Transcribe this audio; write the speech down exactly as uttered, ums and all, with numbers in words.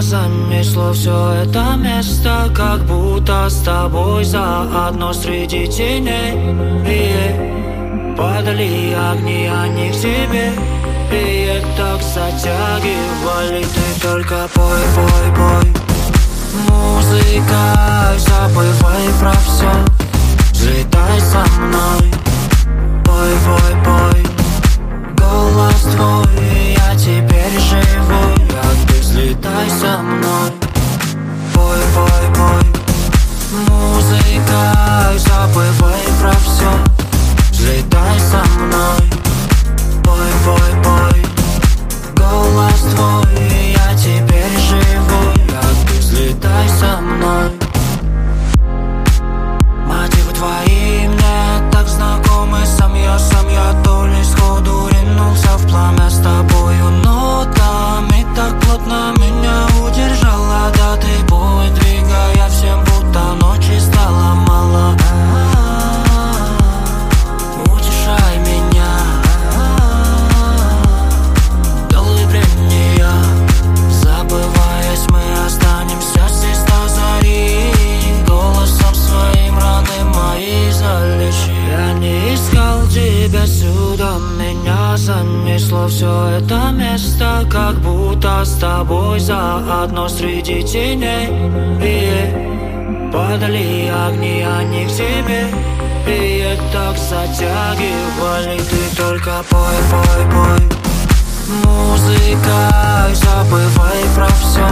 занесло все это место, как будто с тобой заодно среди теней. И падали огни, они к тебе, и так затягивали. Ты только пой, пой, пой. Музыка, забывай про все, взлетай со мной. Пой, пой, пой. Голос твой, я теперь живой, а ты взлетай со мной. Пой, пой, пой. Музыка, забывай про все, взлетай со мной. Пой, пой, пой. Голос твой, я теперь живой, а ты взлетай со мной. Мотивы твои мне так знакомы, сам я, сам я то ли сходу ринулся в пламя с тобою нотами. Так плотно меня удержала, да ты бой, двигая всем, будто ночи стало мало. Утешай меня, делай бреднее, забываясь, мы останемся здесь до зари. Голосом своим раны мои залечи. Я не искал тебя сюда, меня занесло все это место, как будто с тобой заодно среди теней. И падали огни, они к тебе, и так затягивали. Ты только пой, пой, пой. Музыка, забывай про все,